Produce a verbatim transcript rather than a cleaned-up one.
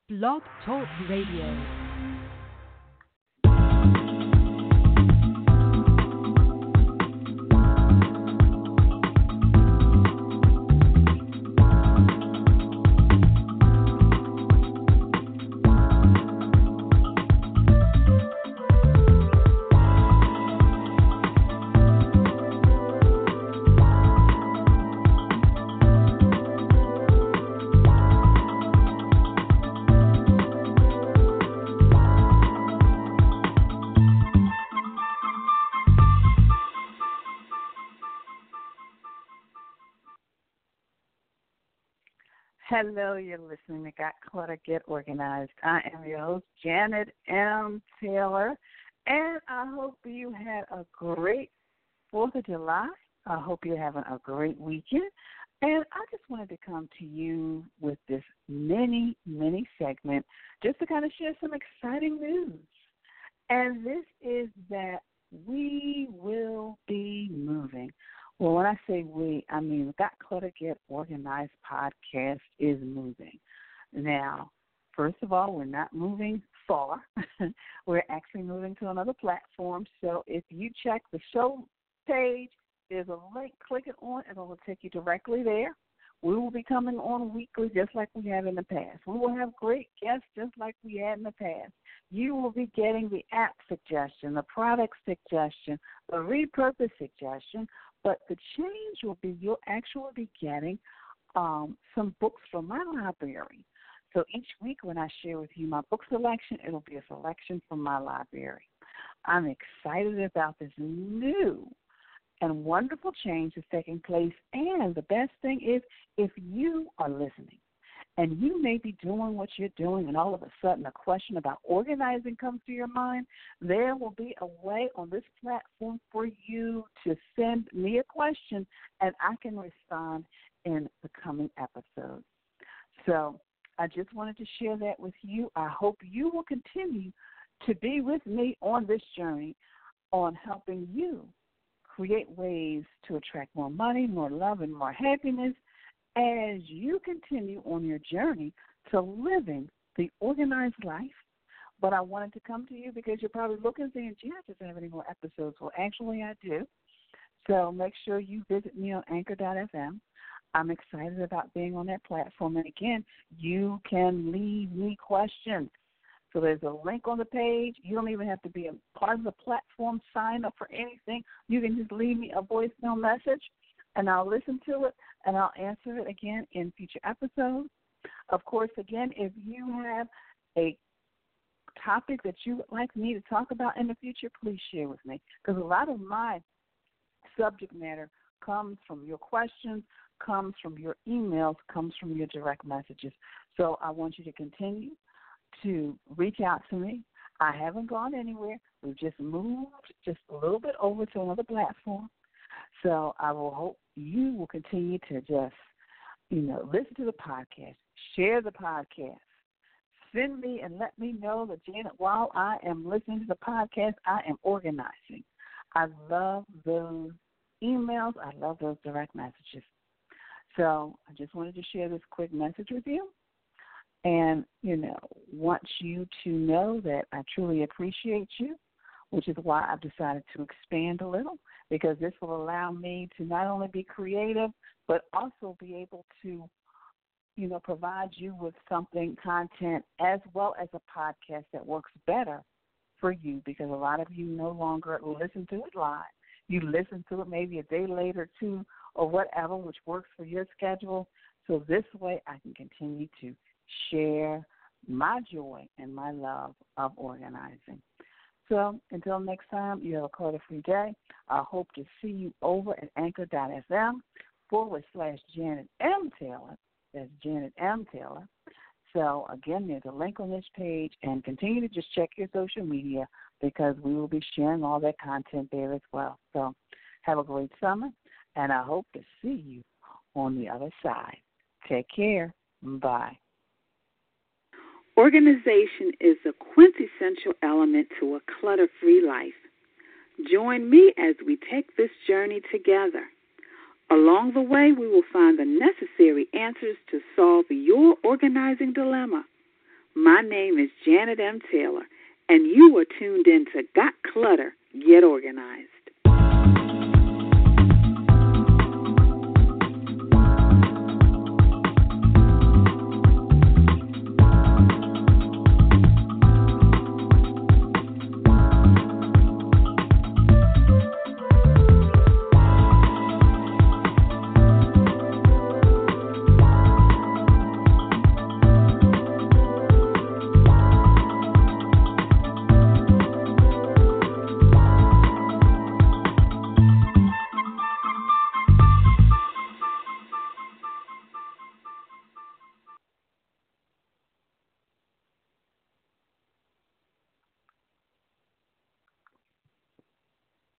Blog Talk Radio. Hello, you're listening to Got Clutter, Get Organized. I am your host, Janet M. Taylor, and I hope you had a great fourth of July. I hope you're having a great weekend. And I just wanted to come to you with this mini, mini segment just to kind of share some exciting news. And this is that we will be moving. Well, when I say we, I mean Got Clutter, Get Organized podcast is moving. Now, first of all, we're not moving far. We're actually moving to another platform. So if you check the show page, there's a link. Click it on, and it will take you directly there. We will be coming on weekly just like we have in the past. We will have great guests just like we had in the past. You will be getting the app suggestion, the product suggestion, the repurpose suggestion, but the change will be you'll actually be getting um, some books from my library. So each week when I share with you my book selection, it'll be a selection from my library. I'm excited about this new and wonderful change that's taking place. And the best thing is if you are listening and you may be doing what you're doing and all of a sudden a question about organizing comes to your mind, there will be a way on this platform for you to send me a question and I can respond in the coming episode. So I just wanted to share that with you. I hope you will continue to be with me on this journey on helping you create ways to attract more money, more love, and more happiness as you continue on your journey to living the organized life. But I wanted to come to you because you're probably looking and saying, gee, I just don't have any more episodes. Well, actually, I do. So make sure you visit me on anchor dot f m. I'm excited about being on that platform. And, again, you can leave me questions. So there's a link on the page. You don't even have to be a part of the platform, sign up for anything. You can just leave me a voicemail message, and I'll listen to it, and I'll answer it again in future episodes. Of course, again, if you have a topic that you would like me to talk about in the future, please share with me, because a lot of my subject matter comes from your questions, comes from your emails, comes from your direct messages. So I want you to continue to reach out to me. I haven't gone anywhere. We've just moved just a little bit over to another platform. So I will hope you will continue to just, you know, listen to the podcast, share the podcast, send me and let me know that, Janet, while I am listening to the podcast, I am organizing. I love those emails. I love those direct messages. So I just wanted to share this quick message with you. And, you know, want you to know that I truly appreciate you, which is why I've decided to expand a little, because this will allow me to not only be creative, but also be able to, you know, provide you with something, content, as well as a podcast that works better for you, because a lot of you no longer listen to it live. You listen to it maybe a day later, too, or whatever, which works for your schedule. So this way I can continue to share my joy and my love of organizing. So until next time, you have a clutter-free day. I hope to see you over at anchor dot f m forward slash Janet M. Taylor. That's Janet M. Taylor. So, again, there's a link on this page, and continue to just check your social media because we will be sharing all that content there as well. So have a great summer, and I hope to see you on the other side. Take care. Bye. Organization is a quintessential element to a clutter-free life. Join me as we take this journey together. Along the way, we will find the necessary answers to solve your organizing dilemma. My name is Janet M. Taylor, and you are tuned in to Got Clutter, Get Organized.